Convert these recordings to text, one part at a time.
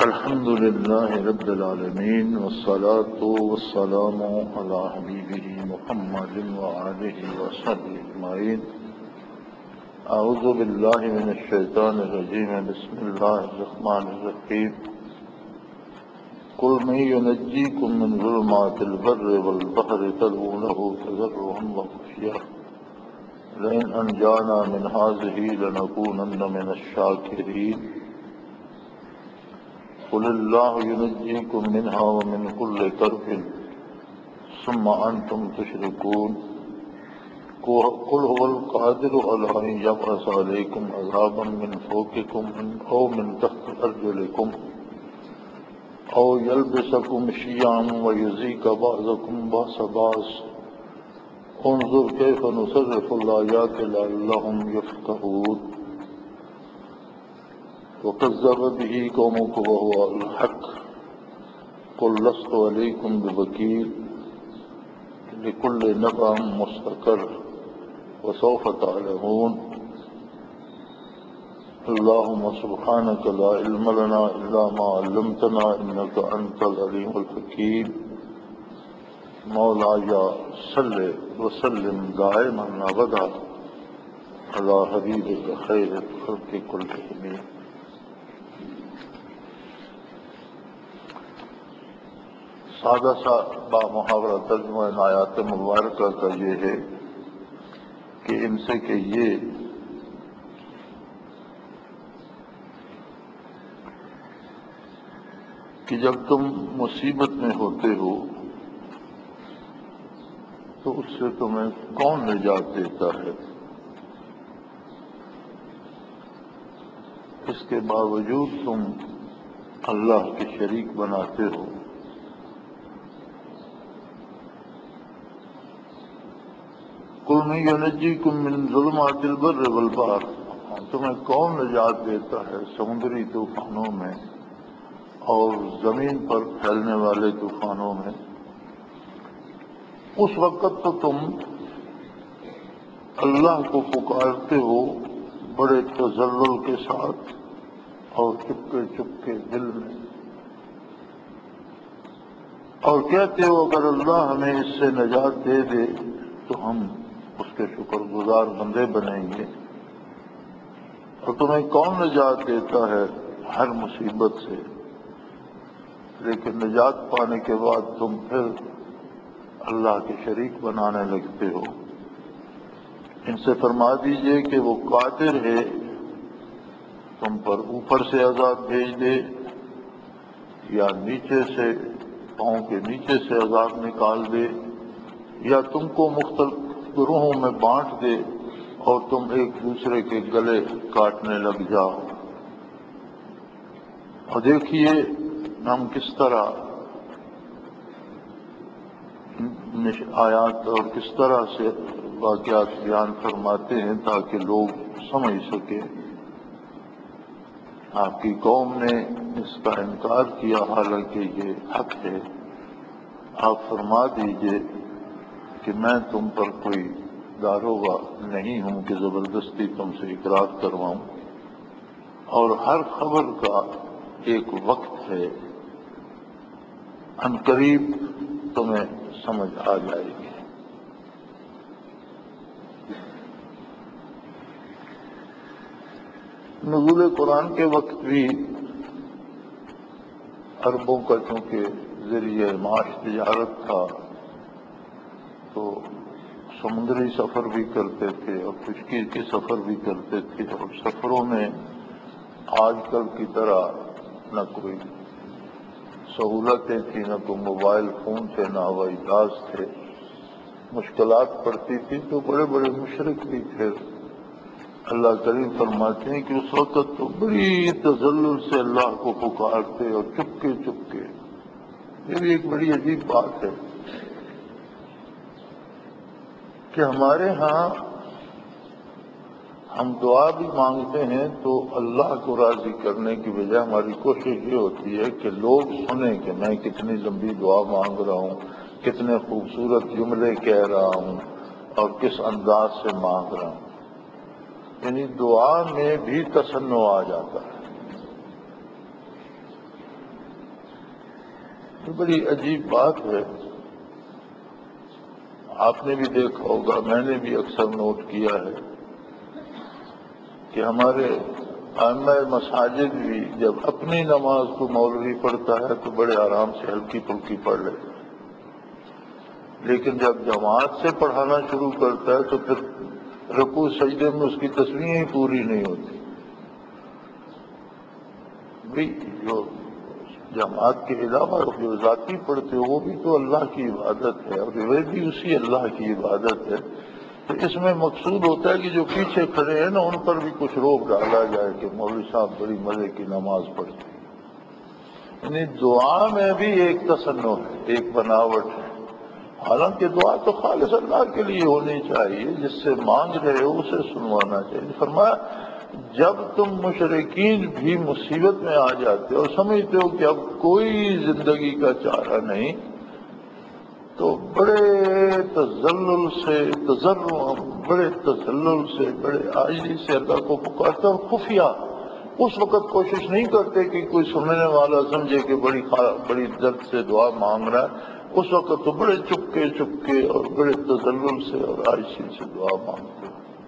الحمد لله رب العالمين والصلاة والسلام على حبيبه محمد وآله وصحبه أجمعين. أعوذ بالله من الشيطان الرجيم. بسم الله الرحمن الرحيم. قل من ينجيكم من ظلمات البر والبحر تدعونه تضرعا وخفيا لئن أنجانا من هذه لنكونن من الشاكرين. قل الله ينجيكم منها ومن كل كرب ثم أنتم تشركون. قل هو القادر على أن يبعث عليكم عذابا من فوقكم أو من تحت أرجلكم أو يلبسكم شيعا ويذيق بعضكم بأس بعض. انظر كيف نصرف الآيات لعلهم يفقهون. وكذب به قومك وهو الحق. قل لست عليكم بوكيل لكل نبأ مستقر وسوف تعلمون. اللهم سبحانك لا علم لنا إلا ما علمتنا إنك أنت العليم الحكيم. مولاي صل وسلم دائما أبدا على حبيبك خير الخلق كلهم. سادہ سا با محاورہ ترجمہ آیات مبارکہ کا یہ ہے کہ ان سے کہیے کہ جب تم مصیبت میں ہوتے ہو تو اس سے تمہیں کون نجات دیتا ہے؟ اس کے باوجود تم اللہ کے شریک بناتے ہو. قل من ينجيكم من ظلمات البر والبحر. تمہیں کون نجات دیتا ہے سمندری طوفانوں میں اور زمین پر پھیلنے والے طوفانوں میں؟ اس وقت تو تم اللہ کو پکارتے ہو بڑے تذلل کے ساتھ اور چپکے چپکے دل میں، اور کہتے ہو اگر اللہ ہمیں اس سے نجات دے دے تو ہم اس کے شکر گزار بندے بنیں گے. اور تمہیں کون نجات دیتا ہے ہر مصیبت سے؟ لیکن نجات پانے کے بعد تم پھر اللہ کے شریک بنانے لگتے ہو. ان سے فرما دیجئے کہ وہ قادر ہے تم پر اوپر سے عذاب بھیج دے یا نیچے سے پاؤں کے نیچے سے عذاب نکال دے، یا تم کو مختلف گروہوں میں بانٹ دے اور تم ایک دوسرے کے گلے کاٹنے لگ جاؤ. اور دیکھیے ہم کس طرح آیات اور کس طرح سے واقعات بیان فرماتے ہیں تاکہ لوگ سمجھ سکیں. آپ کی قوم نے اس کا انکار کیا حالانکہ یہ حق ہے. آپ فرما دیجئے کہ میں تم پر کوئی داروغہ نہیں ہوں کہ زبردستی تم سے اقرار کرواؤں، اور ہر خبر کا ایک وقت ہے، ان قریب تمہیں سمجھ آ جائے گی. نزول قرآن کے وقت بھی عربوں کا چونکہ ذریعہ معاش تجارت تھا تو سمندری سفر بھی کرتے تھے اور خشکی کے سفر بھی کرتے تھے، اور سفروں میں آج کل کی طرح نہ کوئی سہولتیں تھیں، نہ کوئی موبائل فون تھے، نہ ہوائی جہاز تھے. مشکلات پڑتی تھی تو بڑے بڑے مشرک بھی تھے. اللہ کریم فرماتے ہیں کہ اس وقت تو بڑی تذلل سے اللہ کو پکارتے اور چپکے چپکے. یہ بھی ایک بڑی عجیب بات ہے کہ ہمارے ہاں ہم دعا بھی مانگتے ہیں تو اللہ کو راضی کرنے کی بجائے ہماری کوشش یہ ہوتی ہے کہ لوگ سنیں کہ میں کتنی لمبی دعا مانگ رہا ہوں، کتنے خوبصورت جملے کہہ رہا ہوں اور کس انداز سے مانگ رہا ہوں. یعنی دعا میں بھی تصنع آ جاتا ہے. یہ بڑی عجیب بات ہے. آپ نے بھی دیکھا ہوگا، میں نے بھی اکثر نوٹ کیا ہے کہ ہمارے ائمہ مساجد بھی جب اپنی نماز کو مولوی پڑھتا ہے تو بڑے آرام سے ہلکی پھلکی پڑھ لیتے ہیں، لیکن جب جماعت سے پڑھانا شروع کرتا ہے تو پھر رکوع سجدے میں اس کی تسبیحیں ہی پوری نہیں ہوتی. بھی جو جماعت کے علاوہ جو ذاتی پڑھتے ہو وہ بھی تو اللہ کی عبادت ہے، اور وہ بھی اسی اللہ کی عبادت ہے. تو اس میں مقصود ہوتا ہے کہ جو پیچھے کھڑے ہیں نا ان پر بھی کچھ روک ڈالا جائے کہ مولوی صاحب بڑی مزے کی نماز پڑھتے ہیں. یعنی دعا میں بھی ایک تصنع ہے، ایک بناوٹ ہے. حالانکہ دعا تو خالص اللہ کے لیے ہونی چاہیے، جس سے مانگ رہے ہو اسے سنوانا چاہیے. فرمایا جب تم مشرکین بھی مصیبت میں آ جاتے اور سمجھتے ہو کہ اب کوئی زندگی کا چارہ نہیں، تو بڑے تذلل سے بڑے عاجزی سے اللہ کو پکارتے اور خفیہ. اس وقت کوشش نہیں کرتے کہ کوئی سننے والا سمجھے کہ بڑی درد سے دعا مانگ رہا ہے. اس وقت تو بڑے چپکے اور بڑے تذلل سے اور عاجزی سے دعا مانگتے.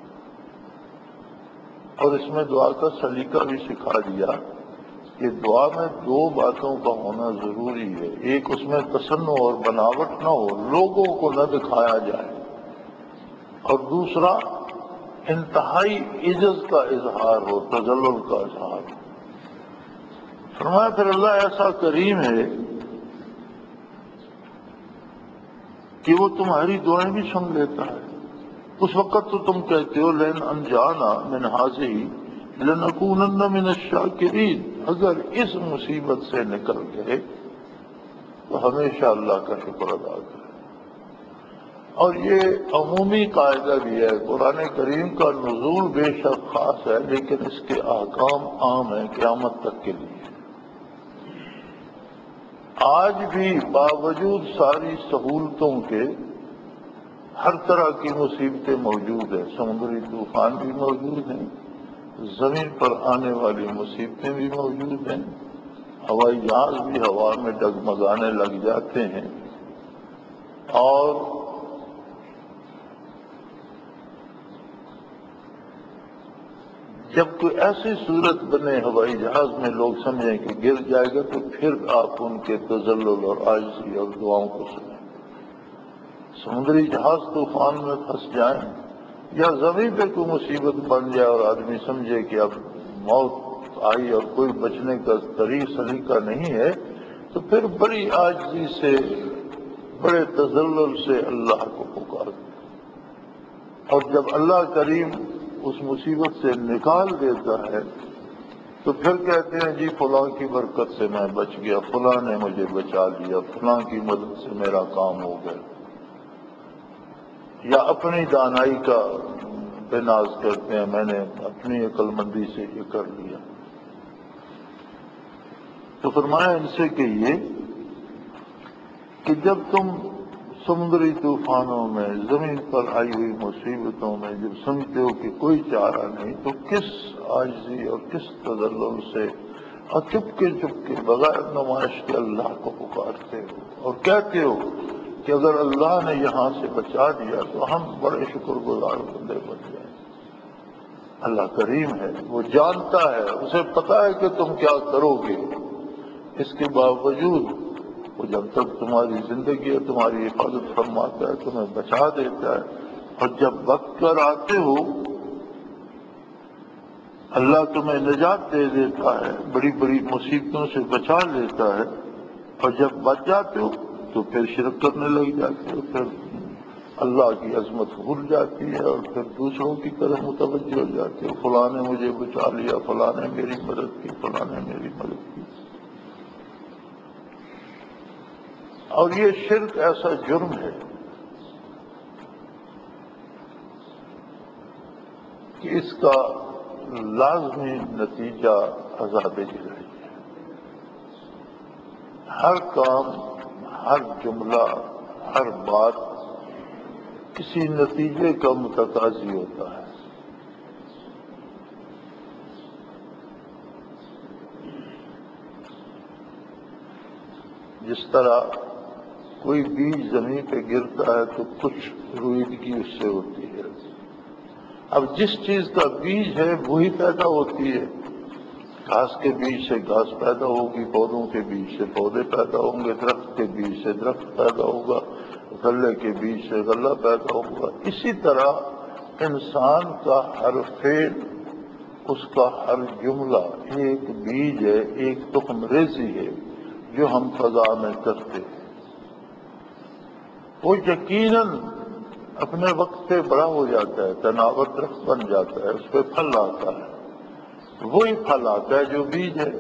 اور اس میں دعا کا سلیقہ بھی سکھا دیا کہ دعا میں دو باتوں کا ہونا ضروری ہے. ایک اس میں تصنع اور بناوٹ نہ ہو، لوگوں کو نہ دکھایا جائے، اور دوسرا انتہائی عجز کا اظہار ہو، تذلل کا اظہار ہو. فرمایا پھر اللہ ایسا کریم ہے کہ وہ تمہاری دعائیں بھی سن لیتا ہے. اس وقت تو تم کہتے ہو لین انجانا من هذه لنکونن من الشاکرین، اگر اس مصیبت سے نکل گئے تو ہمیشہ اللہ کا شکر ادا کریں. اور یہ عمومی قاعدہ بھی ہے. قرآن کریم کا نزول بے شک خاص ہے، لیکن اس کے احکام عام ہیں قیامت تک کے لیے. آج بھی باوجود ساری سہولتوں کے ہر طرح کی مصیبتیں موجود ہیں. سمندری طوفان بھی موجود ہیں، زمین پر آنے والی مصیبتیں بھی موجود ہیں، ہوائی جہاز بھی ہوا میں ڈگمگانے لگ جاتے ہیں. اور جب کوئی ایسی صورت بنے ہوائی جہاز میں لوگ سمجھیں کہ گر جائے گا تو پھر آپ ان کے تذلل اور عاجزی اور دعاؤں کو سنیں. سمندری جہاز طوفان میں پھنس جائیں یا زمین پہ کوئی مصیبت بن جائے اور آدمی سمجھے کہ اب موت آئی اور کوئی بچنے کا طریق سلیقہ نہیں ہے، تو پھر بڑی عاجزی سے بڑے تذلل سے اللہ کو پکارتے. اور جب اللہ کریم اس مصیبت سے نکال دیتا ہے تو پھر کہتے ہیں جی فلاں کی برکت سے میں بچ گیا، فلاں نے مجھے بچا لیا، فلاں کی مدد سے میرا کام ہو گیا. یا اپنی دانائی کا بے ناز کرتے ہیں، میں نے اپنی عقل مندی سے یہ کر لیا. تو فرمایا ان سے کہیے کہ جب تم سمندری طوفانوں میں، زمین پر آئی ہوئی مصیبتوں میں جب سمجھتے ہو کہ کوئی چارہ نہیں، تو کس عاجزی اور کس تذلل سے اور چپکے بغیر نمائش کے اللہ کو پکارتے ہو اور کہتے ہو کہ اگر اللہ نے یہاں سے بچا دیا تو ہم بڑے شکر گزار بندے بن جائیں. اللہ کریم ہے، وہ جانتا ہے، اسے پتا ہے کہ تم کیا کرو گے. اس کے باوجود وہ جب تک تمہاری زندگی ہے تمہاری حفاظت فرماتا ہے، تمہیں بچا دیتا ہے. اور جب وقت پر آتے ہو اللہ تمہیں نجات دے دیتا ہے، بڑی بڑی مصیبتوں سے بچا لیتا ہے. اور جب بچ جاتے ہو تو پھر شرک کرنے لگ جاتے ہو، پھر اللہ کی عظمت بھول جاتی ہے اور پھر دوسروں کی طرف متوجہ ہو جاتے ہو. فلاں نے مجھے بچا لیا، فلاں نے میری مدد کی، فلاں نے میری مدد کی. اور یہ شرک ایسا جرم ہے کہ اس کا لازمی نتیجہ عذاب الہی ہے. ہر کام، ہر جملہ، ہر بات کسی نتیجے کا متقاضی ہوتا ہے. جس طرح کوئی بیج زمین پہ گرتا ہے تو کچھ رویدگی اس سے ہوتی ہے. اب جس چیز کا بیج ہے وہی پیدا ہوتی ہے. گھاس کے بیج سے گھاس پیدا ہوگی، پودوں کے بیج سے پودے پیدا ہوں گے، درخت کے بیج سے درخت پیدا ہوگا، غلے کے بیج سے غلہ پیدا ہوگا. اسی طرح انسان کا ہر فعل، اس کا ہر جملہ ایک بیج ہے، ایک تخم ریزی ہے جو ہم فضا میں کرتے ہیں. وہ یقیناً اپنے وقت پہ بڑا ہو جاتا ہے، تناور درخت بن جاتا ہے، اس پہ پھل آتا ہے. وہی پھل آتا ہے جو بیج ہے.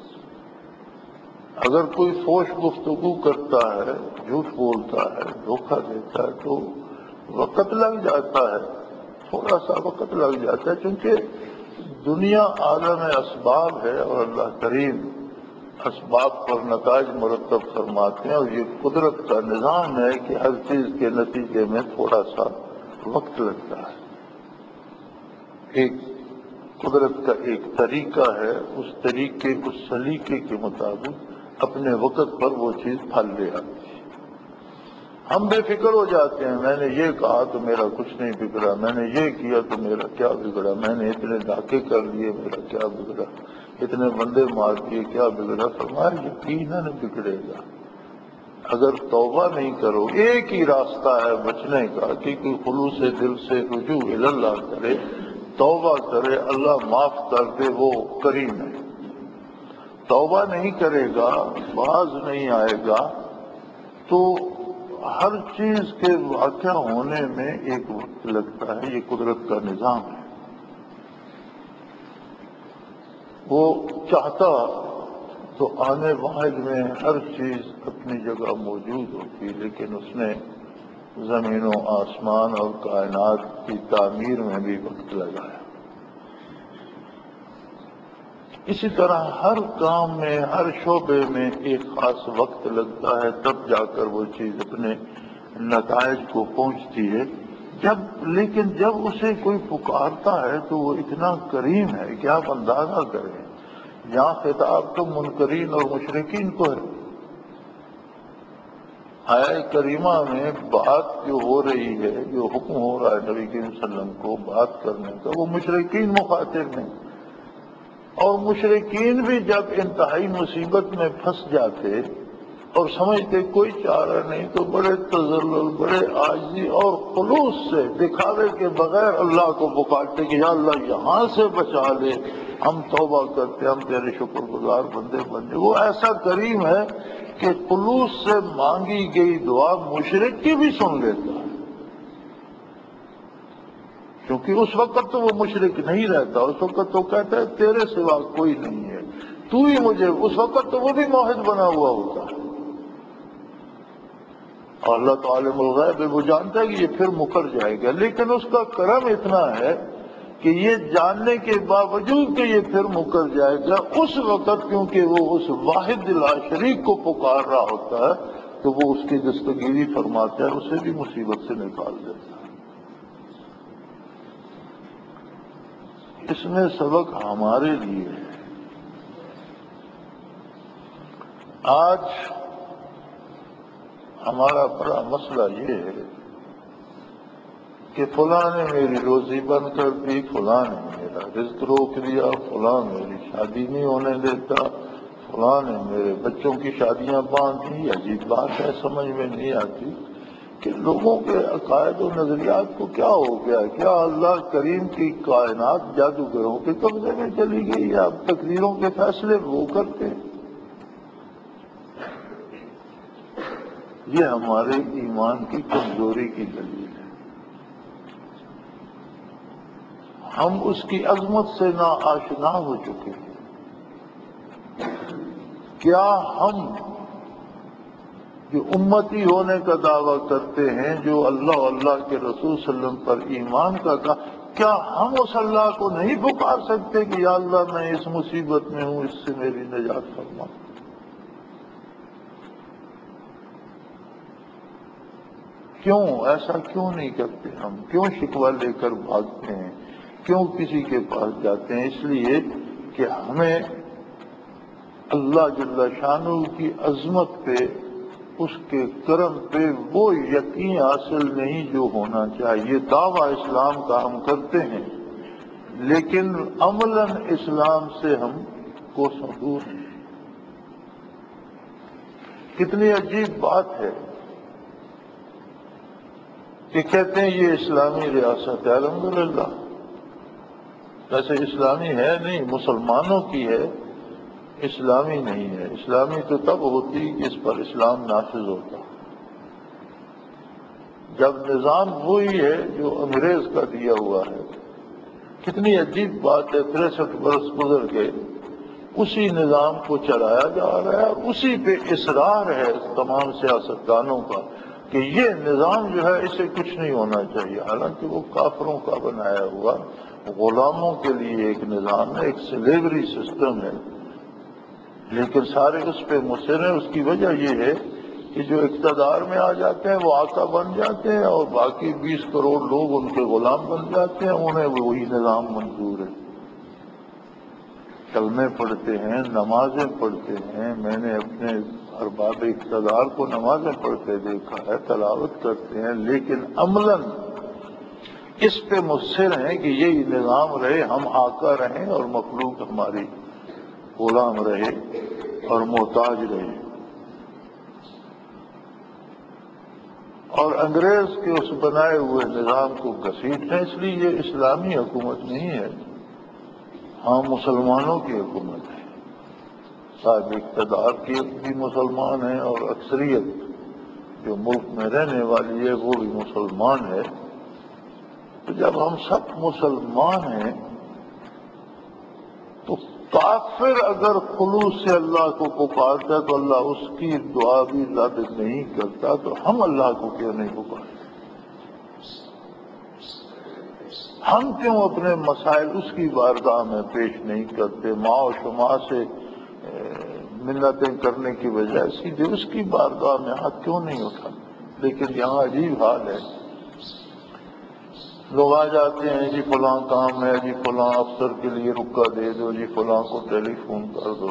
اگر کوئی فوش گفتگو کرتا ہے، جھوٹ بولتا ہے، دھوکہ دیتا ہے تو وقت لگ جاتا ہے، تھوڑا سا وقت لگ جاتا ہے، کیونکہ دنیا عالم اسباب ہے اور اللہ کریم اسباب پر نتائج مرتب فرماتے ہیں، اور یہ قدرت کا نظام ہے کہ ہر چیز کے نتیجے میں تھوڑا سا وقت لگتا ہے. ایک قدرت کا ایک طریقہ ہے، اس طریقے اس سلیقے کے مطابق اپنے وقت پر وہ چیز پھل لے آتی ہے. ہم بے فکر ہو جاتے ہیں، میں نے یہ کہا تو میرا کچھ نہیں بگڑا، میں نے یہ کیا تو میرا کیا بگڑا، میں نے اتنے ڈاکے کر لیے میرا کیا بگڑا، اتنے بندے مار دیے کیا بگڑا. فرمایا یقیناً بگڑے گا اگر توبہ نہیں کرو. ایک ہی راستہ ہے بچنے کا کہ کوئی خلوص دل سے رجوع اللہ کرے، توبہ کرے، اللہ معاف کر دے، وہ کریم ہے. توبہ نہیں کرے گا، باز نہیں آئے گا تو ہر چیز کے واقع ہونے میں ایک وقت لگتا ہے. یہ قدرت کا نظام ہے. وہ چاہتا تو آنے واحد میں ہر چیز اپنی جگہ موجود ہوتی، لیکن اس نے زمین و آسمان اور کائنات کی تعمیر میں بھی وقت لگایا. اسی طرح ہر کام میں، ہر شعبے میں ایک خاص وقت لگتا ہے، تب جا کر وہ چیز اپنے نتائج کو پہنچتی ہے. لیکن جب اسے کوئی پکارتا ہے تو وہ اتنا کریم ہے کہ آپ اندازہ کریں. یہاں خطاب تو منکرین اور مشرکین کو ہے. آیہ کریمہ میں بات جو ہو رہی ہے، جو حکم ہو رہا ہے نبی کریم صلی اللہ علیہ وسلم کو بات کرنے کا، وہ مشرکین مخاطب ہیں. اور مشرکین بھی جب انتہائی مصیبت میں پھنس جاتے اور سمجھتے کوئی چارہ نہیں تو بڑے تذلل، بڑے عاجزی اور خلوص سے، دکھاوے کے بغیر اللہ کو پکارتے کہ یا اللہ یہاں سے بچا لے، ہم توبہ کرتے، ہم تیرے شکر گزار بندے بندے. وہ ایسا کریم ہے کہ خلوص سے مانگی گئی دعا مشرک کی بھی سن لیتا ہے، کیونکہ اس وقت تو وہ مشرک نہیں رہتا. اس وقت تو کہتا ہے تیرے سوا کوئی نہیں ہے، تو ہی مجھے. اس وقت تو وہ بھی موحد بنا ہوا ہوتا ہے. اور اللہ تعالی الغیب وہ جانتا ہے کہ یہ پھر مکر جائے گا، لیکن اس کا کرم اتنا ہے کہ یہ جاننے کے باوجود کہ یہ پھر مکر جائے گا، اس وقت کیونکہ وہ اس واحد لا شریک کو پکار رہا ہوتا ہے تو وہ اس کی دستگیری فرماتا ہے، اسے بھی مصیبت سے نکال دیتا ہے. اس میں سبق ہمارے لیے ہے. آج ہمارا بڑا مسئلہ یہ ہے کہ فلاں نے میری روزی بند کر دی، فلاں نے میرا رزق روک دیا، فلاں میری شادی نہیں ہونے دیتا، فلاں نے میرے بچوں کی شادیاں باندھ دی. عجیب بات ہے، سمجھ میں نہیں آتی کہ لوگوں کے عقائد و نظریات کو کیا ہو گیا. کیا اللہ کریم کی کائنات جادوگروں کے قبضے میں چلی گئی ہے؟ اب تقدیروں کے فیصلے وہ کرتے. یہ ہمارے ایمان کی کمزوری کی دلیل ہے. ہم اس کی عظمت سے ناآشنا ہو چکے ہیں. کیا ہم جو امتی ہونے کا دعویٰ کرتے ہیں، جو اللہ اللہ کے رسول صلی اللہ علیہ وسلم پر ایمان کا کیا ہم اس اللہ کو نہیں پکار سکتے کہ یا اللہ میں اس مصیبت میں ہوں، اس سے میری نجات فرما؟ کیوں ایسا کیوں نہیں کرتے ہم؟ کیوں شکوہ لے کر بھاگتے ہیں؟ کیوں کسی کے پاس جاتے ہیں؟ اس لیے کہ ہمیں اللہ جل شانہ کی عظمت پہ، اس کے کرم پہ وہ یقین حاصل نہیں جو ہونا چاہیے۔ دعویٰ اسلام کا ہم کرتے ہیں لیکن عملاً اسلام سے ہم کوسوں دور ہیں۔ کتنی عجیب بات ہے کہ کہتے ہیں یہ اسلامی ریاست ہے، الحمدللہ ویسے اسلامی ہے نہیں، مسلمانوں کی ہے، اسلامی نہیں ہے۔ اسلامی تو تب ہوتی کہ اس پر اسلام نافذ ہوتا، جب نظام وہی ہے جو انگریز کا دیا ہوا ہے۔ کتنی عجیب بات ہے، 63 برس گزر گئے، اسی نظام کو چلایا جا رہا ہے، اسی پہ اصرار ہے تمام سیاستدانوں کا کہ یہ نظام جو ہے اسے کچھ نہیں ہونا چاہیے، حالانکہ وہ کافروں کا بنایا ہوا غلاموں کے لیے ایک نظام ہے، ایک سلیوری سسٹم ہے، لیکن سارے اس پہ مصر ہیں۔ اس کی وجہ یہ ہے کہ جو اقتدار میں آ جاتے ہیں وہ آقا بن جاتے ہیں اور باقی 20 کروڑ لوگ ان کے غلام بن جاتے ہیں، انہیں وہی نظام منظور ہے۔ کلمے پڑھتے ہیں، نمازیں پڑھتے ہیں، میں نے اپنے ارباب اقتدار کو نمازیں پڑھتے دیکھا ہے، تلاوت کرتے ہیں، لیکن عملاً اس پہ مصر ہیں کہ یہی نظام رہے، ہم آقا رہیں اور مخلوق ہماری غلام رہے اور محتاج رہے۔ اور انگریز کے اس بنائے ہوئے نظام کو گھسیٹنا، اس لیے یہ اسلامی حکومت نہیں ہے، ہاں مسلمانوں کی حکومت ہے، صاحب اقتدار کی بھی مسلمان ہیں اور اکثریت جو ملک میں رہنے والی ہے وہ بھی مسلمان ہے۔ تو جب ہم سب مسلمان ہیں تو کافر اگر خلوص سے اللہ کو پکارتا ہے تو اللہ اس کی دعا بھی رد نہیں کرتا، تو ہم اللہ کو کیوں نہیں پکارتے؟ ہم کیوں اپنے مسائل اس کی بارگاہ میں پیش نہیں کرتے؟ ماں و شما سے منتیں کرنے کی بجائے سیدھے اس کی بارگاہ میں ہاتھ کیوں نہیں اٹھاتے؟ لیکن یہاں عجیب حال ہے، لوگ آ جاتے ہیں جی فلاں کام ہے، جی فلاں افسر کے لیے رکا دے دو، جی فلاں کو ٹیلی فون کر دو۔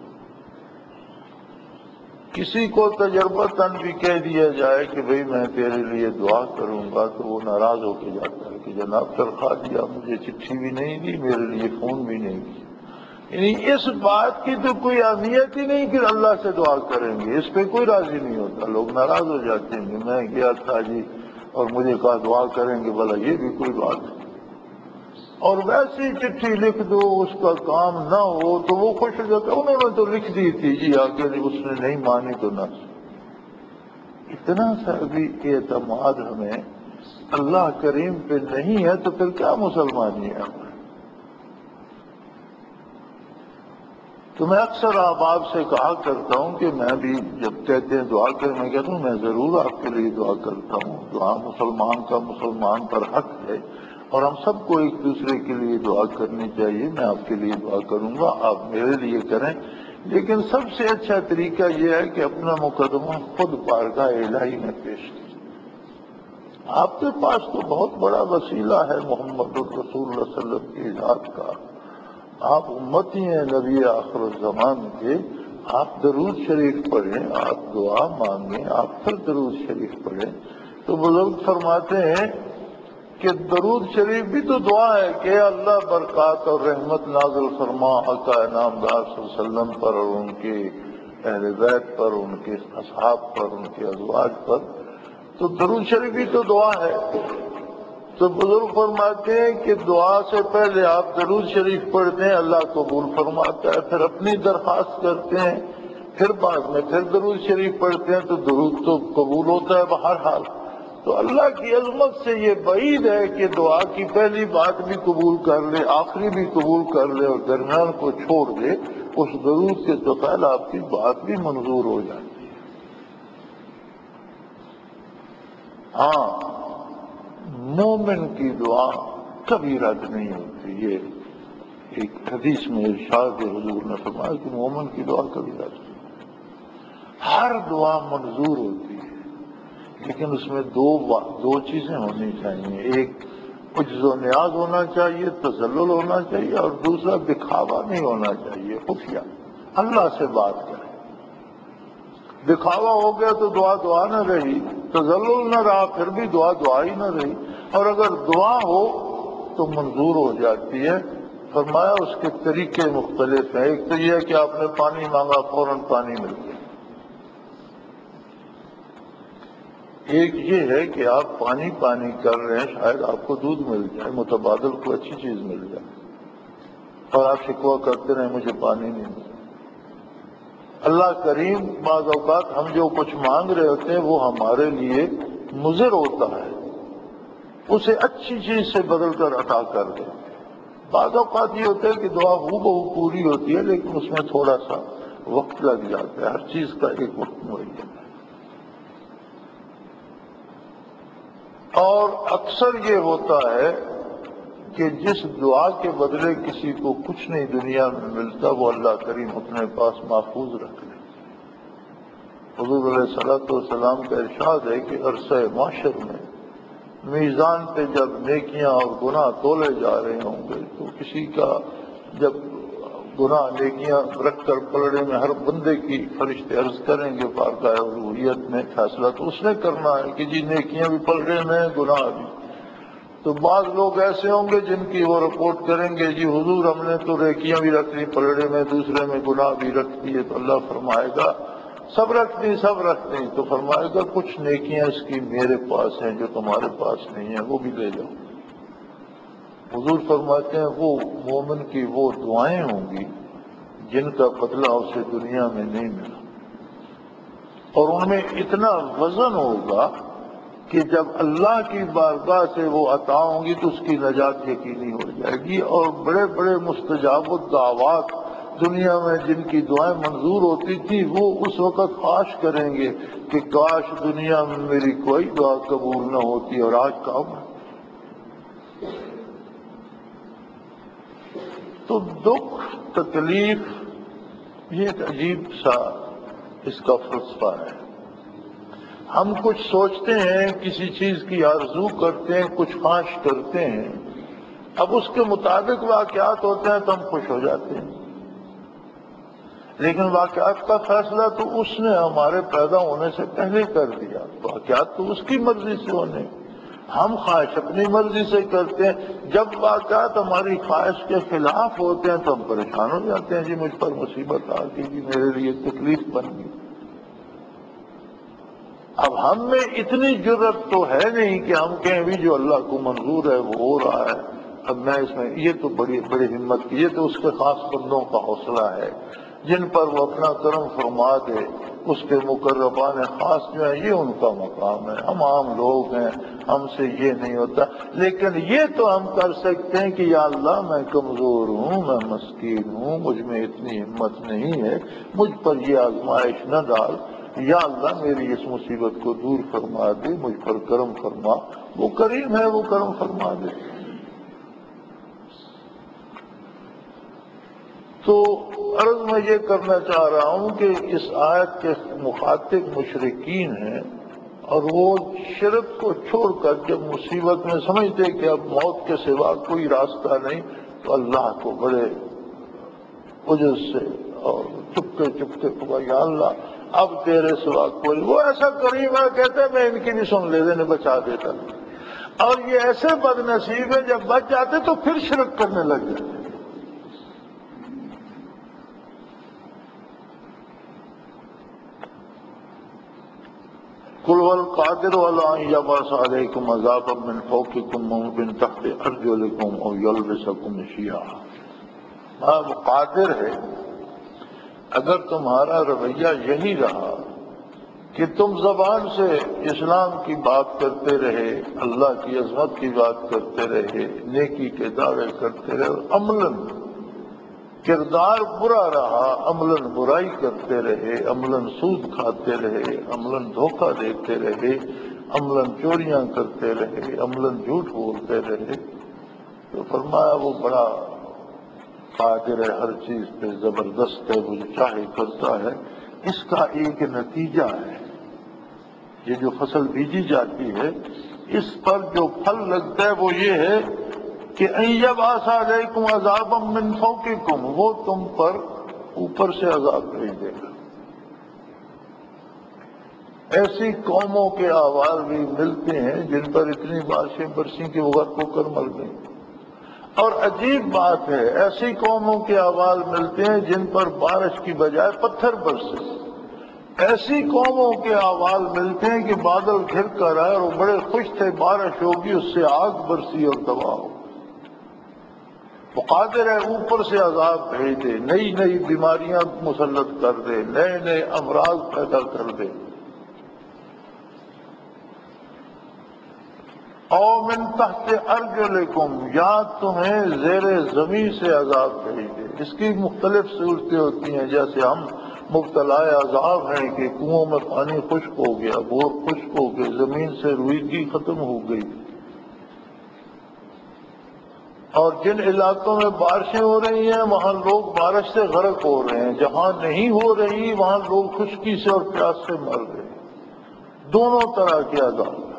کسی کو تجربتاً بھی کہہ دیا جائے کہ بھئی میں تیرے لیے دعا کروں گا تو وہ ناراض ہو کے جاتا ہے کہ جناب تنخواہ دیا، مجھے چٹھی بھی نہیں دی، میرے لیے فون بھی نہیں کیا۔ یعنی اس بات کی تو کوئی اہمیت ہی نہیں کہ اللہ سے دعا کریں گے، اس پہ کوئی راضی نہیں ہوتا، لوگ ناراض ہو جاتے ہیں کہ میں گیا تھا جی اور مجھے کہا دعا کریں گے، بھلا یہ بھی کوئی بات ہے؟ اور ویسی چٹھی لکھ دو اس کا کام نہ ہو تو وہ خوش ہو جاتا ہے، انہوں نے تو لکھ دی تھی جی آگے اس نے نہیں مانی تو نہ۔ اتنا سا بھی اعتماد ہمیں اللہ کریم پہ نہیں ہے تو پھر کیا مسلمانی ہے ہماری؟ تو میں اکثر آپ سے کہا کرتا ہوں کہ میں بھی جب کہتے ہیں دعا کریں، میں کہتا ہوں میں ضرور آپ کے لیے دعا کرتا ہوں، دعا مسلمان کا مسلمان پر حق ہے اور ہم سب کو ایک دوسرے کے لیے دعا کرنی چاہیے۔ میں آپ کے لیے دعا کروں گا، آپ میرے لیے کریں، لیکن سب سے اچھا طریقہ یہ ہے کہ اپنا مقدمہ خود بارگاہ الہی میں پیش کریں۔ آپ کے پاس تو بہت بڑا وسیلہ ہے محمد الرسول اللہ صلی اللہ علیہ وسلم کی ذات کا، آپ امتی ہیں نبی آخر الزمان کے، آپ درود شریف پڑھیں، آپ دعا مانگیں، آپ پھر درود شریف پڑھیں۔ تو بزرگ فرماتے ہیں کہ درود شریف بھی تو دعا ہے کہ اللہ برکات اور رحمت نازل فرما آقا انعامدار صلی اللہ علیہ وسلم پر اور ان کے اہل بیت پر، ان کے اصحاب پر، ان کے ازواج پر، تو درود شریف بھی تو دعا ہے۔ تو بزرگ فرماتے ہیں کہ دعا سے پہلے آپ درود شریف پڑھتے ہیں، اللہ قبول فرماتا ہے، پھر اپنی درخواست کرتے ہیں، پھر بعد میں پھر درود شریف پڑھتے ہیں تو درود تو قبول ہوتا ہے بہرحال۔ تو اللہ کی عظمت سے یہ بعید ہے کہ دعا کی پہلی بات بھی قبول کر لے، آخری بھی قبول کر لے اور درمیان کو چھوڑ دے، اس درود کے تو پہلے آپ کی بات بھی منظور ہو جائے۔ ہاں مومن کی دعا کبھی رد نہیں ہوتی، یہ ایک حدیث میں ارشاد حضور نے فرمایا کہ مومن کی دعا کبھی رد نہیں ہوتی، ہر دعا منظور ہوتی ہے، لیکن اس میں دو چیزیں ہونی چاہیے، ایک عجز و نیاز ہونا چاہیے، تذلل ہونا چاہیے، اور دوسرا دکھاوا نہیں ہونا چاہیے، خفیہ۔ اللہ سے بات کریں. دکھاوا ہو گیا تو دعا دعا نہ رہی، تذلل نہ رہا پھر بھی دعا دعا ہی نہ رہی، اور اگر دعا ہو تو منظور ہو جاتی ہے. فرمایا اس کے طریقے مختلف ہیں. ایک تو یہ ہے کہ آپ نے پانی مانگا فوراً پانی مل گیا. ایک یہ ہے کہ آپ پانی پانی کر رہے ہیں، شاید آپ کو دودھ مل جائے، متبادل کو اچھی چیز مل جائے، اور آپ شکوہ کرتے رہے مجھے پانی نہیں ملا. اللہ کریم بعض اوقات ہم جو کچھ مانگ رہے ہوتے ہیں وہ ہمارے لیے مضر ہوتا ہے، اسے اچھی چیز سے بدل کر عطا کر دے. بعض اوقات یہ ہوتا ہے کہ دعا ہو بہو پوری ہوتی ہے لیکن اس میں تھوڑا سا وقت لگ جاتا ہے. ہر چیز کا ایک وقت معین ہے. اور اکثر یہ ہوتا ہے کہ جس دعا کے بدلے کسی کو کچھ نہیں دنیا میں ملتا وہ اللہ کریم اپنے پاس محفوظ رکھ لے. حضور علیہ الصلوۃ والسلام کا ارشاد ہے کہ عرصہ محشر میں میزان پہ جب نیکیاں اور گناہ تولے جا رہے ہوں گے تو کسی کا جب گناہ نیکیاں رکھ کر پلڑے میں ہر بندے کی فرشتے عرض کریں گے بارگاہ الوہیت میں فیصلہ تو اس نے کرنا ہے کہ جی نیکیاں بھی پلڑے میں گناہ بھی. تو بعض لوگ ایسے ہوں گے جن کی وہ رپورٹ کریں گے جی حضور ہم نے تو نیکیاں بھی رکھ لی پلڑے میں، دوسرے میں گناہ بھی رکھ دیے. تو اللہ فرمائے گا سب رکھ دی سب رکھ دی. تو فرمائے گا کچھ نیکیاں اس کی میرے پاس ہیں جو تمہارے پاس نہیں ہیں، وہ بھی لے جاؤ. حضور فرماتے ہیں وہ مومن کی وہ دعائیں ہوں گی جن کا بدلہ اسے دنیا میں نہیں ملا، اور ان میں اتنا وزن ہوگا کہ جب اللہ کی بارگاہ سے وہ عطا ہوں گی تو اس کی نجات یقینی ہو جائے گی. اور بڑے بڑے مستجاب الدعوات دنیا میں جن کی دعائیں منظور ہوتی تھی وہ اس وقت خواہش کریں گے کہ کاش دنیا میں میری کوئی دعا قبول نہ ہوتی، اور آج کام ہے. تو دکھ تکلیف یہ ایک عجیب سا اس کا فلسفہ ہے. ہم کچھ سوچتے ہیں، کسی چیز کی آرزو کرتے ہیں، کچھ خواہش کرتے ہیں، اب اس کے مطابق واقعات ہوتے ہیں تو ہم خوش ہو جاتے ہیں، لیکن واقعات کا فیصلہ تو اس نے ہمارے پیدا ہونے سے پہلے کر دیا. واقعات تو اس کی مرضی سے ہونے، ہم خواہش اپنی مرضی سے کرتے ہیں. جب واقعات ہماری خواہش کے خلاف ہوتے ہیں تو ہم پریشان ہو جاتے ہیں، جی مجھ پر مصیبت آ گئی، جی میرے لیے تکلیف بن گئی. اب ہم میں اتنی جرت تو ہے نہیں کہ ہم کہیں بھی جو اللہ کو منظور ہے وہ ہو رہا ہے، اب میں اس میں یہ تو بڑی ہمت کی، یہ تو اس کے خاص بندوں کا حوصلہ ہے جن پر وہ اپنا کرم فرما دے. اس کے مقربان خاص جو ہیں یہ ان کا مقام ہے. ہم عام لوگ ہیں، ہم سے یہ نہیں ہوتا. لیکن یہ تو ہم کر سکتے ہیں کہ یا اللہ میں کمزور ہوں، میں مسکین ہوں، مجھ میں اتنی ہمت نہیں ہے، مجھ پر یہ آزمائش نہ ڈال، یا اللہ میری اس مصیبت کو دور فرما دے، مجھ پر کرم فرما. وہ کریم ہے، وہ کرم فرما دے. تو عرض میں یہ کرنا چاہ رہا ہوں کہ اس آیت کے مخاطب مشرکین ہیں، اور وہ شرک کو چھوڑ کر جب مصیبت میں سمجھتے کہ اب موت کے سوا کوئی راستہ نہیں تو اللہ کو بڑے عجز سے اور چپکے یا اللہ اب تیرے سوا کوئی. وہ ایسا کریم ہے کہتے میں ان کی بھی سن لیتے نے بچا دیتا. اور یہ ایسے بد نصیب ہے جب بچ جاتے تو پھر شرک کرنے لگ جاتے. قل والقادر على ان يبعث عليكم عذابا من فوقكم ومن تحت ارجلكم او يلبسكم شيعا. آپ قادر ہے اگر تمہارا رویہ یہی رہا کہ تم زبان سے اسلام کی بات کرتے رہے، اللہ کی عظمت کی بات کرتے رہے، نیکی کے دعوے کرتے رہے، عملاً کردار برا رہا، عملاً برائی کرتے رہے، عملاً سود کھاتے رہے، عملاً دھوکہ دیتے رہے، عملاً چوریاں کرتے رہے، عملاً جھوٹ بولتے رہے، تو فرمایا وہ بڑا قادر ہے، ہر چیز پہ زبردست ہے، وہ جو چاہے کرتا ہے. اس کا ایک نتیجہ ہے، یہ جو فصل بیجی جاتی ہے اس پر جو پھل لگتا ہے وہ یہ ہے کہ ان یبعث علیکم عذابا من فوقکم، وہ تم پر اوپر سے عذاب بھیج دے گا۔ ایسی قوموں کے احوال بھی ملتے ہیں جن پر اتنی بارشیں برسیں کہ وہ غرق ہو کر مر گئیں، اور عجیب بات ہے ایسی قوموں کے احوال ملتے ہیں جن پر بارش کی بجائے پتھر برسے، ایسی قوموں کے احوال ملتے ہیں کہ بادل گھر کر آئے اور وہ بڑے خوش تھے بارش ہوگی، اس سے آگ برسی اور تباہ ہو۔ وہ قادر ہے اوپر سے عذاب بھیج دے، نئی نئی بیماریاں مسلط کر دے، نئے نئے امراض پیدا کر دے، او من تحت ارجلکم، یا تمہیں زیر زمین سے عذاب بھیج دے۔ اس کی مختلف صورتیں ہوتی ہیں، جیسے ہم مبتلا عذاب ہیں کہ کنووں میں پانی خشک ہو گیا، بور خشک ہو گئے، زمین سے روئیدگی ختم ہو گئی، اور جن علاقوں میں بارشیں ہو رہی ہیں وہاں لوگ بارش سے غرق ہو رہے ہیں، جہاں نہیں ہو رہی وہاں لوگ خشکی سے اور پیاس سے مر رہے ہیں۔ دونوں طرح کے عذاب ہیں۔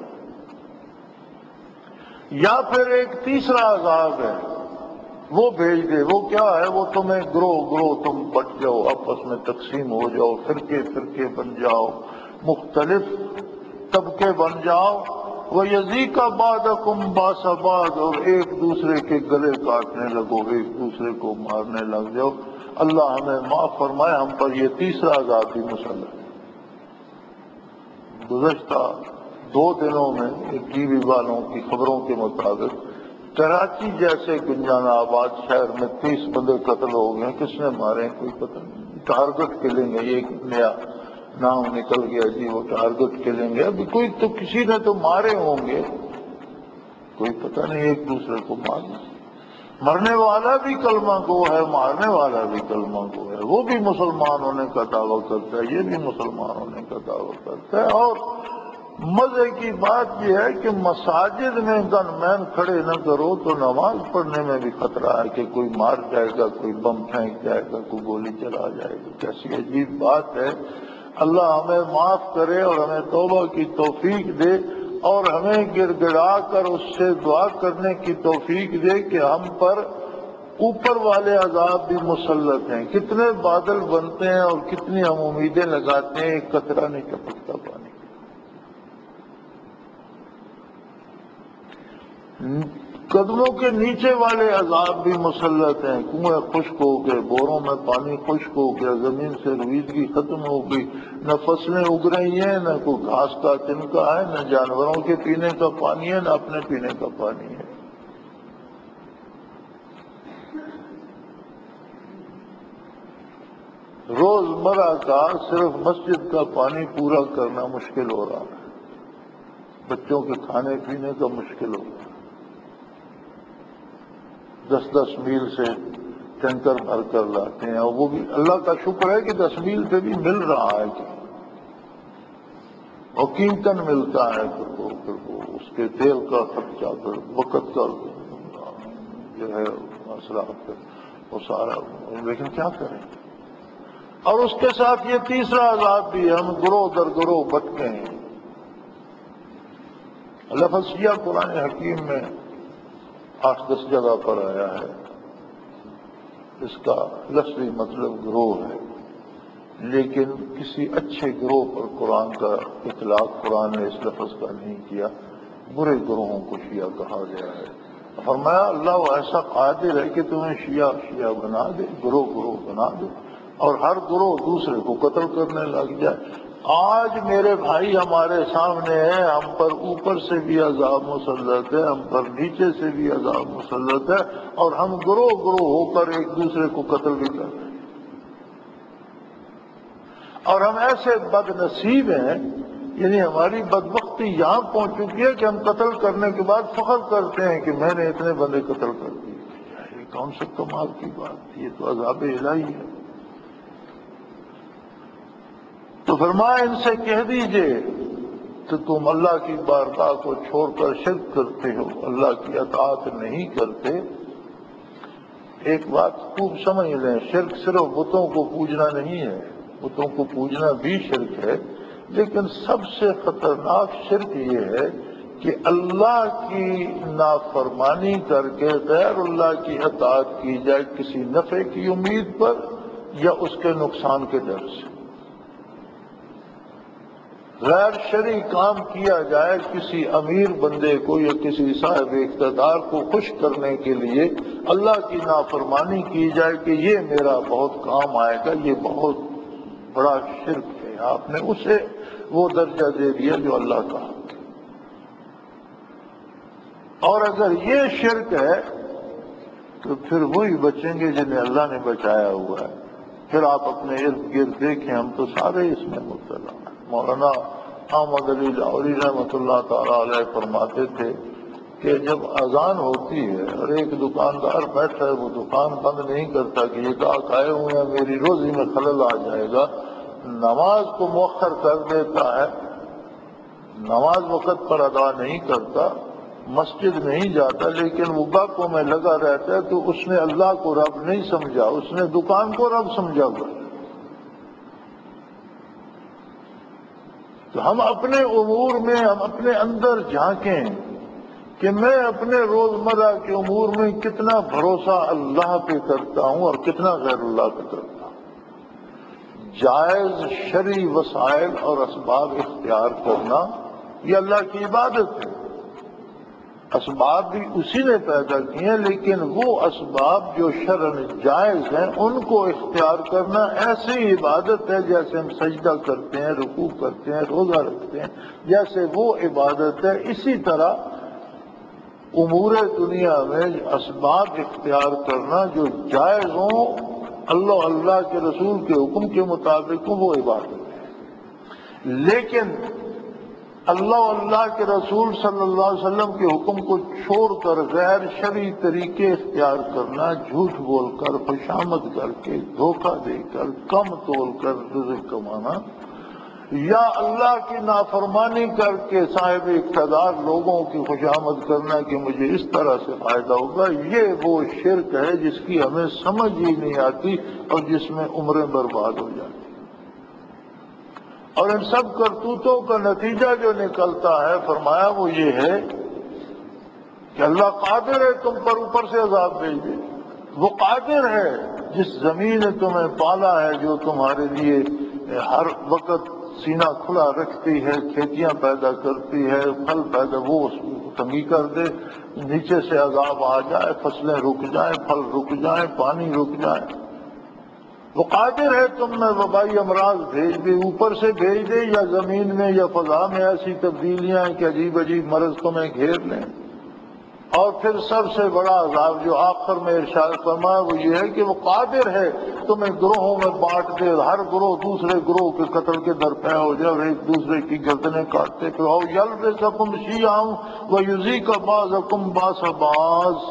یا پھر ایک تیسرا عذاب ہے وہ بھیج دے، وہ کیا ہے؟ وہ تمہیں گروہ گروہ تم بٹ جاؤ، آپس میں تقسیم ہو جاؤ، فرقے فرقے بن جاؤ، مختلف طبقے بن جاؤ، وَيَذِيقَ بَعْضَكُمْ بَأْسَ بَعْضٍ، اور ایک دوسرے کے گلے کاٹنے لگو، ایک دوسرے کو مارنے لگ جاؤ۔ اللہ ہمیں معاف فرمائے، ہم پر یہ تیسرا عذاب بھی مسلط ہے۔ گزشتہ 2 دنوں میں ٹی وی والوں کی خبروں کے مطابق کراچی جیسے گنجانہ آباد شہر میں 30 بندے قتل ہو گئے۔ کس نے مارے کوئی پتہ نہیں، ٹارگٹ کلنگ ہے، یہ ایک نیا نام نکل گیا جی، وہ ٹارگٹ کلنگ ہے۔ ابھی کوئی تو کسی نے تو مارے ہوں گے، کوئی پتہ نہیں، ایک دوسرے کو مارنا۔ مرنے والا بھی کلمہ گو ہے، مارنے والا بھی کلمہ گو ہے، وہ بھی مسلمان ہونے کا دعویٰ کرتا ہے، یہ بھی مسلمان ہونے کا دعویٰ کرتا ہے۔ اور مزے کی بات یہ ہے کہ مساجد میں گن مین کھڑے نہ کرو تو نماز پڑھنے میں بھی خطرہ ہے کہ کوئی مار جائے گا، کوئی بم پھینک جائے گا، کوئی گولی چلا جائے گا۔ کیسی عجیب بات ہے۔ اللہ ہمیں معاف کرے اور ہمیں توبہ کی توفیق دے، اور ہمیں گڑ گڑا کر اس سے دعا کرنے کی توفیق دے کہ ہم پر اوپر والے عذاب بھی مسلط ہیں۔ کتنے بادل بنتے ہیں اور کتنی ہم امیدیں لگاتے ہیں، ایک قطرہ نہیں ٹپکتا پانی۔ قدموں کے نیچے والے عذاب بھی مسلط ہیں، کنویں خشک ہو گئے، بوروں میں پانی خشک ہو گیا، زمین سے رویدگی ختم ہو گئی، نہ فصلیں اگ رہی ہیں، نہ کوئی گھاس کا تنکا ہے، نہ جانوروں کے پینے کا پانی ہے، نہ اپنے پینے کا پانی ہے۔ روزمرہ کا صرف مسجد کا پانی پورا کرنا مشکل ہو رہا ہے، بچوں کے کھانے پینے کا مشکل ہو رہا ہے۔ 10 میل سے ٹینکر بھر کر لاتے ہیں، اور وہ بھی اللہ کا شکر ہے کہ 10 میل پہ بھی مل رہا ہے، کہ اور قیمتاً ملتا ہے، پھر وہ اس کے تیل کا خرچہ، پھر وقت کا جو ہے مسئلہ، وہ سارا، لیکن کیا کریں۔ اور اس کے ساتھ یہ تیسرا عذاب بھی ہے، ہم گروہ در گروہ بٹ گئے ہیں۔ لفظ شیعہ قرآن حکیم میں 8-10 جگہ پر آیا ہے، اس کا لفظی مطلب گروہ ہے، لیکن کسی اچھے گروہ پر قرآن کا اطلاق قرآن نے اس لفظ کا نہیں کیا، برے گروہوں کو شیعہ کہا گیا ہے۔ فرمایا اللہ ایسا قادر ہے کہ تمہیں شیعہ بنا دے، گروہ بنا دے، اور ہر گروہ دوسرے کو قتل کرنے لگ جائے۔ آج میرے بھائی ہمارے سامنے ہے، ہم پر اوپر سے بھی عذاب مسلط ہے، ہم پر نیچے سے بھی عذاب مسلط ہے، اور ہم گروہ ہو کر ایک دوسرے کو قتل بھی کر رہے ہیں۔ اور ہم ایسے بد نصیب ہیں، یعنی ہماری بدبختی یہاں پہنچ چکی ہے کہ ہم قتل کرنے کے بعد فخر کرتے ہیں کہ میں نے اتنے بندے قتل کر دیے۔ یہ کون سے کمال کی بات، یہ تو عذاب الہی ہے۔ تو فرمایا ان سے کہہ دیجئے کہ تم اللہ کی بارگاہ کو چھوڑ کر شرک کرتے ہو، اللہ کی اطاعت نہیں کرتے۔ ایک بات خوب سمجھ لیں، شرک صرف بتوں کو پوجنا نہیں ہے، بتوں کو پوجنا بھی شرک ہے، لیکن سب سے خطرناک شرک یہ ہے کہ اللہ کی نافرمانی کر کے غیر اللہ کی اطاعت کی جائے کسی نفع کی امید پر، یا اس کے نقصان کے ڈر سے۔ غیر شرعی کام کیا جائے کسی امیر بندے کو یا کسی صاحب اقتدار کو خوش کرنے کے لیے اللہ کی نافرمانی کی جائے کہ یہ میرا بہت کام آئے گا، یہ بہت بڑا شرک ہے۔ آپ نے اسے وہ درجہ دے دیا جو اللہ کا۔ اور اگر یہ شرک ہے تو پھر وہی بچیں گے جنہیں اللہ نے بچایا ہوا ہے۔ پھر آپ اپنے ارد گرد دیکھیں، ہم تو سارے اس میں مبتلا ہیں۔ مولانا احمد علی لاہوری رحمۃ اللہ تعالیٰ علیہ فرماتے تھے کہ جب اذان ہوتی ہے اور ایک دکاندار بیٹھا ہے، وہ دکان بند نہیں کرتا کہ یہ گاہک آئے ہوئے ہیں میری روزی میں خلل آ جائے گا، نماز کو مؤخر کر دیتا ہے، نماز وقت پر ادا نہیں کرتا، مسجد نہیں جاتا، لیکن وہ گاہکوں میں لگا رہتا ہے، تو اس نے اللہ کو رب نہیں سمجھا، اس نے دکان کو رب سمجھا ہوا۔ تو ہم اپنے امور میں ہم اپنے اندر جھانکیں کہ میں اپنے روزمرہ کے امور میں کتنا بھروسہ اللہ پہ کرتا ہوں اور کتنا غیر اللہ پہ کرتا ہوں۔ جائز شرعی وسائل اور اسباب اختیار کرنا یہ اللہ کی عبادت ہے۔ اسباب بھی اسی نے پیدا کیے ہیں، لیکن وہ اسباب جو شرعاً جائز ہیں ان کو اختیار کرنا ایسی عبادت ہے جیسے ہم سجدہ کرتے ہیں، رکوع کرتے ہیں، روزہ رکھتے ہیں، جیسے وہ عبادت ہے۔ اسی طرح امور دنیا میں اسباب اختیار کرنا جو جائز ہوں، اللہ کے رسول کے حکم کے مطابق ہوں، وہ عبادت ہے۔ لیکن اللہ کے رسول صلی اللہ علیہ وسلم کے حکم کو چھوڑ کر غیر شرعی طریقے اختیار کرنا، جھوٹ بول کر، خوشامد کر کے، دھوکہ دے کر، کم تول کر رزق کمانا، یا اللہ کی نافرمانی کر کے صاحب اقتدار لوگوں کی خوشامد کرنا کہ مجھے اس طرح سے فائدہ ہوگا، یہ وہ شرک ہے جس کی ہمیں سمجھ ہی نہیں آتی اور جس میں عمریں برباد ہو جاتی۔ اور ان سب کرتوتوں کا نتیجہ جو نکلتا ہے، فرمایا وہ یہ ہے کہ اللہ قادر ہے تم پر اوپر سے عذاب بھیج دے۔ وہ قادر ہے جس زمین نے تمہیں پالا ہے، جو تمہارے لیے ہر وقت سینہ کھلا رکھتی ہے، کھیتیاں پیدا کرتی ہے، پھل پیدا، وہ تنگی کر دے، نیچے سے عذاب آ جائے، فصلیں رک جائیں، پھل رک جائیں، پانی رک جائے۔ وہ قادر ہے تم میں وبائی امراض بھیج دے، اوپر سے بھیج دے، یا زمین میں یا فضا میں ایسی تبدیلیاں کہ عجیب عجیب مرض تمہیں گھیر لیں۔ اور پھر سب سے بڑا عذاب جو آخر میں ارشاد فرمایا وہ یہ ہے کہ وہ قادر ہے تمہیں گروہوں میں بانٹ دے، ہر گروہ دوسرے گروہ کے قتل کے درپے ہو جائے اور ایک دوسرے کی گردنیں کاٹتے پھر او یلبسکم شیعا ویذیق بعضکم باس بعض۔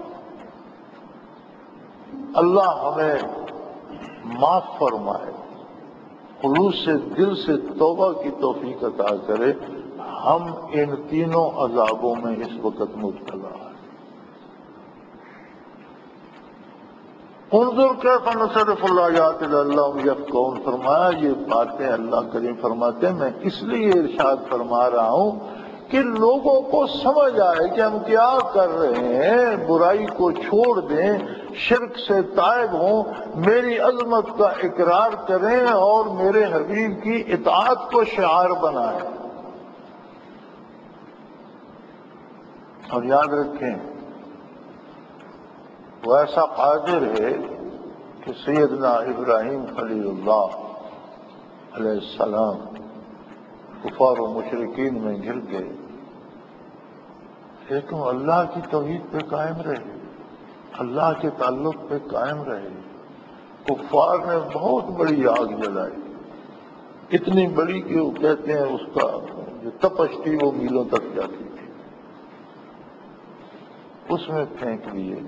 اللہ ہمیں معاف فرمائے، خلوص سے دل سے توبہ کی توفیق عطا کرے۔ ہم ان تینوں عذابوں میں اس وقت مبتلا ہیں۔ انظر کیف نصرف الآیات لعلہم یفقہون، فرمایا یہ باتیں اللہ کریم فرماتے ہیں میں اس لیے ارشاد فرما رہا ہوں کہ لوگوں کو سمجھ آئے کہ ہم کیا کر رہے ہیں، برائی کو چھوڑ دیں، شرک سے تائب ہوں، میری عظمت کا اقرار کریں اور میرے حبیب کی اطاعت کو شعار بنائیں۔ اور یاد رکھیں وہ ایسا قادر ہے کہ سیدنا ابراہیم خلیل اللہ علیہ السلام کفار و مشرکین میں گر گئے، لیکن اللہ کی توحید پہ قائم رہے، اللہ کے تعلق پہ قائم رہے۔ کفار نے بہت بڑی آگ جلائی، اتنی بڑی کہ وہ کہتے ہیں اس کا جو تپش تھی وہ میلوں تک جاتی تھی، اس میں پھینک دیے۔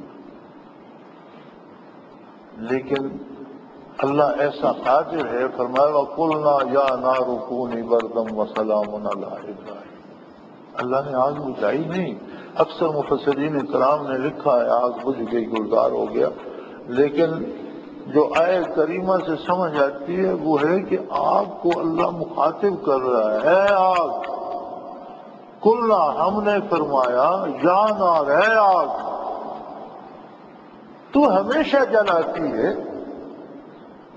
لیکن اللہ ایسا قادر ہے، فرمایا وَقُلْنَا يَا نَارُ كُونِي بَرْدًا وَسَلَامٌ عَلَىٰ إِبْرَاہِيمَ۔ اللہ نے آگ بجھائی نہیں۔ اکثر مفسرین کرام نے لکھا ہے آگ بجھ گئی، گلزار ہو گیا، لیکن جو آئے کریمہ سے سمجھ آتی ہے وہ ہے کہ آگ کو اللہ مخاطب کر رہا ہے، اے آگ، قلنا ہم نے فرمایا، یا نار، اے آگ، تو ہمیشہ جلاتی ہے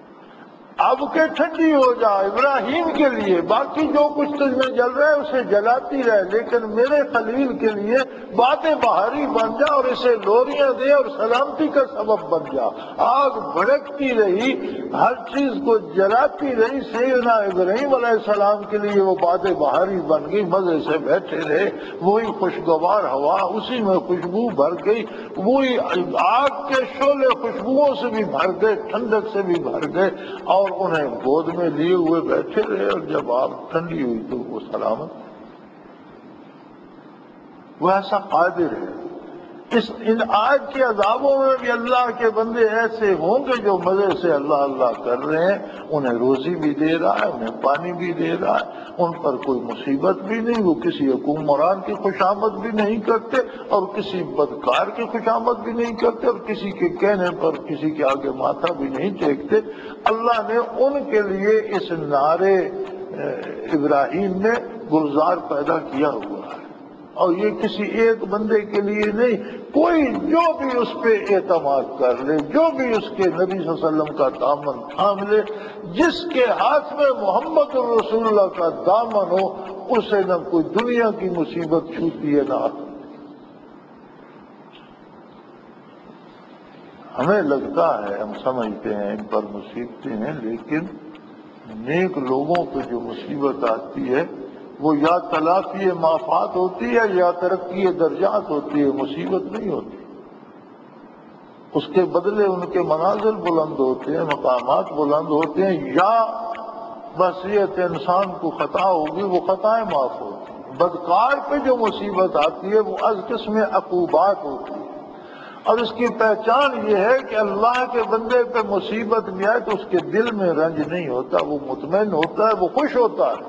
اب کہ ٹھنڈی ہو جا ابراہیم کے لیے، باقی جو کچھ تجھ میں جل رہا ہے اسے جلاتی رہے، لیکن میرے خلیل کے لیے باتیں بہاری بن جا اور اسے لوریاں دے اور سلامتی کا سبب بن جا۔ آگ بھڑکتی رہی، ہر چیز کو جلاتی رہی، سیدنا ابراہیم علیہ السلام کے لیے وہ باتیں بہاری بن گئی، مزے سے بیٹھے رہے، وہی خوشگوار ہوا اسی میں خوشبو بھر گئی، وہی آگ کے شعلے خوشبوؤں سے بھی بھر گئے، ٹھنڈک سے بھی بھر گئے، اور انہیں گود میں لیے ہوئے بیٹھے رہے، اور جب آگ ٹھنڈی ہوئی تو وہ سلامت۔ وہ ایسا قادر ہے۔ ان آج کے عذابوں میں بھی اللہ کے بندے ایسے ہوں گے جو مزے سے اللہ اللہ کر رہے ہیں، انہیں روزی بھی دے رہا ہے، انہیں پانی بھی دے رہا ہے، ان پر کوئی مصیبت بھی نہیں، وہ کسی حکمران کی خوشامد بھی نہیں کرتے اور کسی بدکار کی خوشامد بھی نہیں کرتے، اور کسی کے کہنے پر کسی کے آگے ماتھا بھی نہیں ٹیکتے۔ اللہ نے ان کے لیے اس نعرے ابراہیم میں گلزار پیدا کیا ہوا ہے، اور یہ کسی ایک بندے کے لیے نہیں، کوئی جو بھی اس پہ اعتماد کر لے، جو بھی اس کے نبی صلی اللہ علیہ وسلم کا دامن تھام لے، جس کے ہاتھ میں محمد رسول اللہ کا دامن ہو، اسے نہ کوئی دنیا کی مصیبت چھوتی ہے نہ آخرت۔ ہمیں لگتا ہے، ہم سمجھتے ہیں ان پر مصیبتیں ہیں، لیکن نیک لوگوں پہ جو مصیبت آتی ہے وہ یا تلافی مافات ہوتی ہے یا ترقی درجات ہوتی ہے، مصیبت نہیں ہوتی۔ اس کے بدلے ان کے منازل بلند ہوتے ہیں، مقامات بلند ہوتے ہیں، یا بصیرت انسان کو خطا ہوگی وہ خطائیں معاف ہوتی ہیں۔ بدکار پہ جو مصیبت آتی ہے وہ از قسم عقوبات ہوتی ہے، اور اس کی پہچان یہ ہے کہ اللہ کے بندے پہ مصیبت بھی آئے تو اس کے دل میں رنج نہیں ہوتا، وہ مطمئن ہوتا ہے، وہ خوش ہوتا ہے۔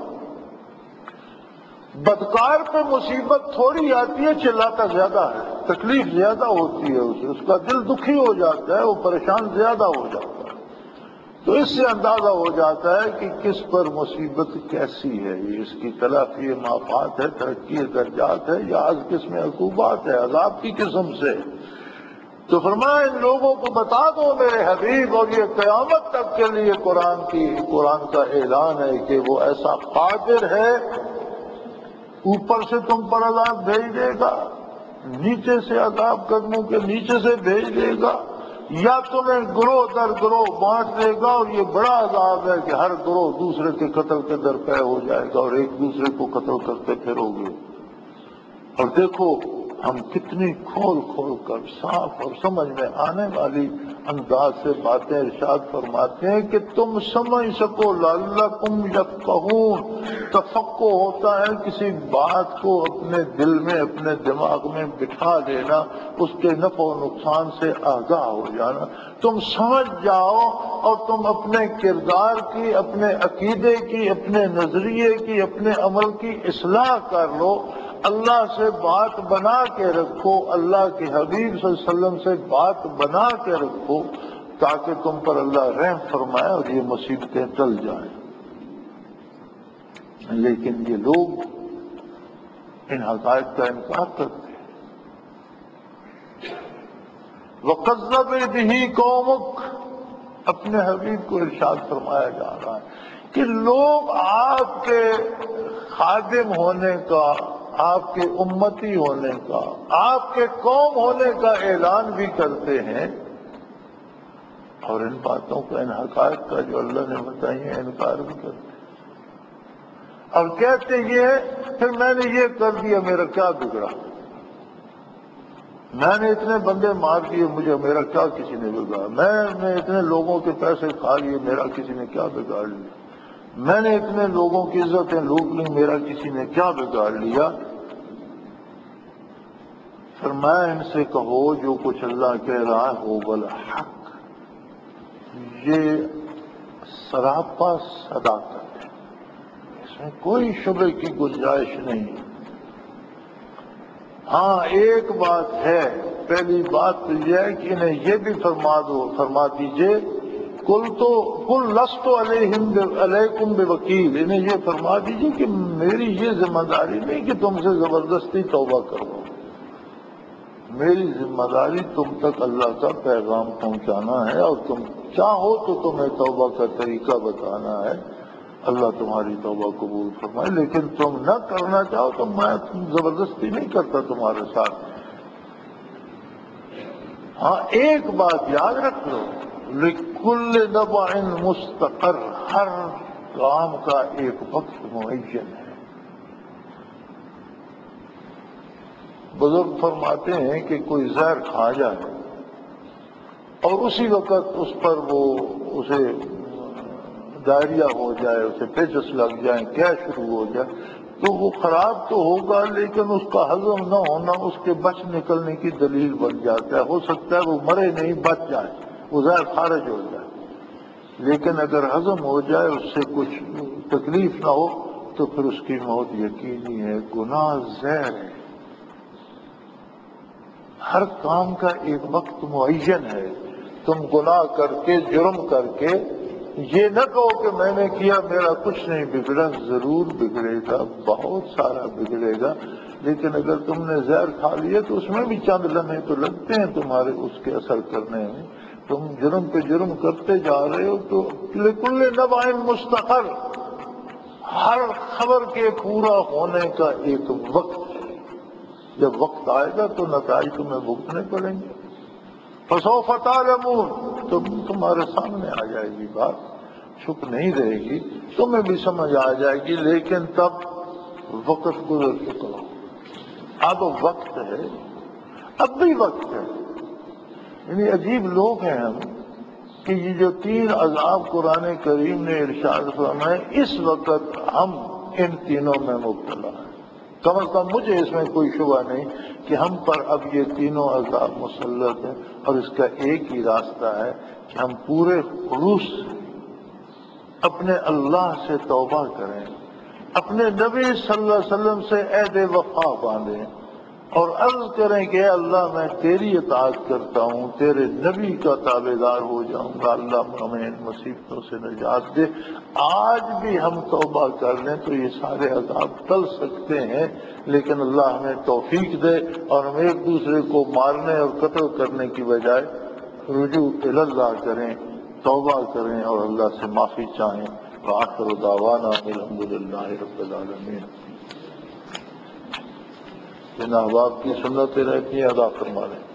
بدکار پہ مصیبت تھوڑی آتی ہے، چلاتا زیادہ ہے، تکلیف زیادہ ہوتی ہے، اسے اس کا دل دکھی ہو جاتا ہے، وہ پریشان زیادہ ہو جاتا ہے۔ تو اس سے اندازہ ہو جاتا ہے کہ کس پر مصیبت کیسی ہے، یہ اس کی تلافی مافات ہے، ترقی درجات ہے، یا از قسم عقوبات ہے، عذاب کی قسم سے۔ تو فرمایا ان لوگوں کو بتا دو میرے حبیب، اور یہ قیامت تک کے لیے قرآن کا اعلان ہے کہ وہ ایسا قادر ہے، اوپر سے تم پر عذاب بھیج دے گا، نیچے سے عذاب قدموں کے نیچے سے بھیج دے گا، یا تمہیں گروہ در گروہ بانٹ دے گا، اور یہ بڑا عذاب ہے کہ ہر گروہ دوسرے کے قتل کے درپے ہو جائے گا اور ایک دوسرے کو قتل کرتے پھرو گے۔ اور دیکھو ہم کتنی کھول کھول کر صاف اور سمجھ میں آنے والی انداز سے باتیں ارشاد فرماتے ہیں کہ تم سمجھ سکو، لعلکم یفقہون۔ تفقہ ہوتا ہے کسی بات کو اپنے دل میں، اپنے دماغ میں بٹھا لینا، اس کے نفع و نقصان سے آگاہ ہو جانا۔ تم سمجھ جاؤ اور تم اپنے کردار کی، اپنے عقیدے کی، اپنے نظریے کی، اپنے عمل کی اصلاح کر لو، اللہ سے بات بنا کے رکھو، اللہ کے حبیب صلی اللہ علیہ وسلم سے بات بنا کے رکھو، تاکہ تم پر اللہ رحم فرمائے اور یہ مصیبتیں ٹل جائیں۔ لیکن یہ لوگ ان حقائق کا انکار کرتے ہیں۔ وَقَذَّبَ بِهِ قَوْمُكَ، اپنے حبیب کو ارشاد فرمایا جا رہا ہے کہ لوگ آپ کے خادم ہونے کا، آپ کے امتی ہونے کا، آپ کے قوم ہونے کا اعلان بھی کرتے ہیں، اور ان باتوں کا، ان حقائق کا جو اللہ نے بتائی ہے انکار بھی کرتے ہیں، اور کہتے یہ پھر میں نے یہ کر دیا، میرا کیا بگڑا، میں نے اتنے بندے مار دیے، مجھے میرا کیا کسی نے بگاڑا، میں نے اتنے لوگوں کے پیسے کھا لیے، میرا کسی نے کیا بگاڑ لیا، میں نے اتنے لوگوں کی عزتیں لوٹ لی، میرا کسی نے کیا بگاڑ لیا۔ فرمایا ان سے کہو جو کچھ اللہ کہہ رہا ہے ہو بالحق، یہ سراپا صداقت ہے، اس میں کوئی شبہ کی گنجائش نہیں۔ ہاں ایک بات ہے، پہلی بات تو یہ ہے کہ انہیں یہ بھی فرما دیجئے، قل لست علیکم بوکیل، انہیں یہ فرما دیجئے کہ میری یہ ذمہ داری نہیں کہ تم سے زبردستی توبہ کرو، میری ذمہ داری تم تک اللہ کا پیغام پہنچانا ہے، اور تم چاہو تو تمہیں توبہ کا طریقہ بتانا ہے، اللہ تمہاری توبہ قبول فرمائے، لیکن تم نہ کرنا چاہو تو میں زبردستی نہیں کرتا تمہارے ساتھ۔ ہاں ایک بات یاد رکھ لو، لکل نبع مستقر، ہر کام کا ایک وقت معین ہے۔ بزرگ فرماتے ہیں کہ کوئی زہر کھا جائے اور اسی وقت اس پر اسے ڈائریا ہو جائے، اسے پیچس لگ جائیں، کیا شروع ہو جائے، تو وہ خراب تو ہوگا لیکن اس کا ہضم نہ ہونا اس کے بچ نکلنے کی دلیل بن جاتا ہے۔ ہو سکتا ہے وہ مرے نہیں، بچ جائے، وہ زہر خارج ہو جائے، لیکن اگر ہضم ہو جائے، اس سے کچھ تکلیف نہ ہو، تو پھر اس کی موت یقینی ہے۔ گناہ زہر ہے، ہر کام کا ایک وقت معین ہے۔ تم گناہ کر کے، جرم کر کے یہ نہ کہو کہ میں نے کیا، میرا کچھ نہیں بگڑا، ضرور بگڑے گا، بہت سارا بگڑے گا، لیکن اگر تم نے زہر کھا لیا تو اس میں بھی چند لمحے تو لگتے ہیں تمہارے اس کے اثر کرنے میں، تم جرم پہ جرم کرتے جا رہے ہو۔ تو لکل نبع مستقر، ہر خبر کے پورا ہونے کا ایک وقت ہے، جب وقت آئے گا تو نتائج تمہیں بھگتنے پڑیں گے۔ فسوف تعلمون، تمہارے سامنے آ جائے گی بات، چھپ نہیں رہے گی، تمہیں بھی سمجھ آ جائے گی، لیکن تب وقت گزر چکا ہو۔ اب وقت ہے، اب بھی وقت ہے۔ یعنی عجیب لوگ ہیں ہم کہ یہ جو 3 عذاب قرآن کریم نے ارشاد فرمائے، اس وقت ہم ان تینوں میں مبتلا ہیں۔ کم از کم مجھے اس میں کوئی شبہ نہیں کہ ہم پر اب یہ تینوں عذاب مسلط ہیں، اور اس کا ایک ہی راستہ ہے کہ ہم پورے خلوص سے اپنے اللہ سے توبہ کریں، اپنے نبی صلی اللہ علیہ وسلم سے عہد وفا باندھیں، اور عرض کریں کہ اے اللہ میں تیری اطاعت کرتا ہوں، تیرے نبی کا تابع دار ہو جاؤں گا، اللہ ہمیں ان مصیبتوں سے نجات دے۔ آج بھی ہم توبہ کر لیں تو یہ سارے عذاب ٹل سکتے ہیں، لیکن اللہ ہمیں توفیق دے اور ہم ایک دوسرے کو مارنے اور قتل کرنے کی بجائے رجوع الی اللہ کریں، توبہ کریں اور اللہ سے معافی چاہیں۔ وآخر دعوانا الحمدللہ رب العالمین۔ جن احباب کی سنتیں رہتی ہیں ادا فرما لیں۔